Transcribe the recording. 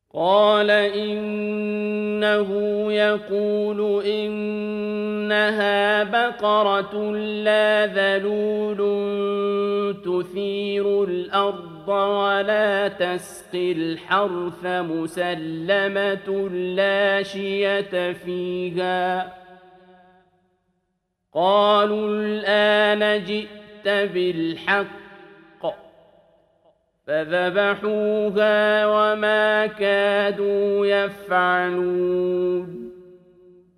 قال إنه يقول إنها بقرة لا ذلول تثير الأرض ولا تسقي الحرث مسلمة لا شية فيها. قالوا الآن جئت بالحق فذبحوها وما كادوا يفعلون.